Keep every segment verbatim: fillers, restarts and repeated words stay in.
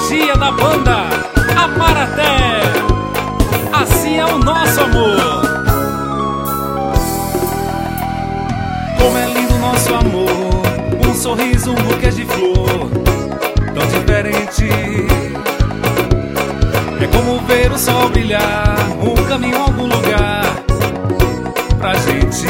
energia da banda Amaraté. Assim é o nosso amor. Como é lindo nosso amor, um sorriso, um buquê de flor, tão diferente. É como ver o sol brilhar, um caminho a algum lugar pra gente.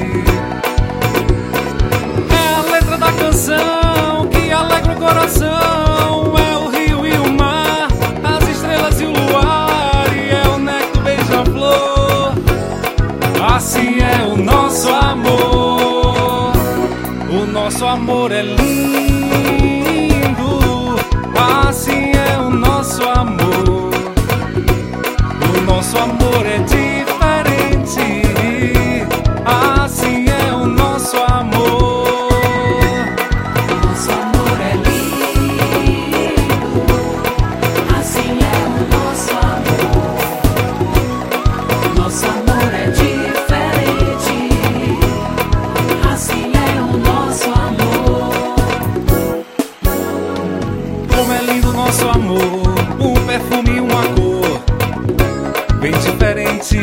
É a letra da canção que alegra o coração, é o rio e o mar, as estrelas e o luar, e é o néctar beija-flor. Assim é o nosso amor. O nosso amor é lindo. Assim é o nosso amor. O nosso amor é diferente. Assim é o nosso amor. O nosso amor é lindo. Assim é o nosso amor. O nosso amor é diferente. Assim é o nosso amor. Como é lindo nosso amor, um perfume e uma cor bem diferente.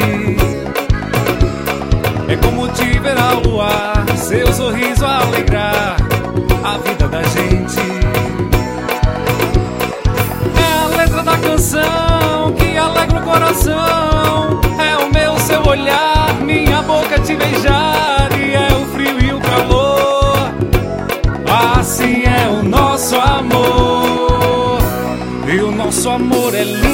É como te ver ao luar, seu sorriso a alegrar a vida da gente. É a letra da canção que alegra o coração, é o meu, seu olhar, minha boca te beijar, e é o frio e o calor. Assim é o nosso amor. E o nosso amor é lindo.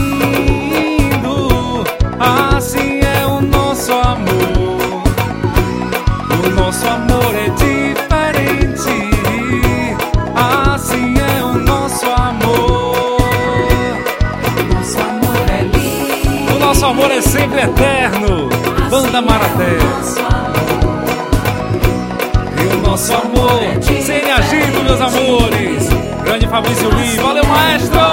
Assim é o nosso amor. O nosso amor é diferente. Assim é o nosso amor. O nosso amor é lindo. O nosso amor é sempre eterno. Banda Amaraté. E o nosso amor sem agito, meus amores. Grande Fabrício Lee. Valeu, maestro!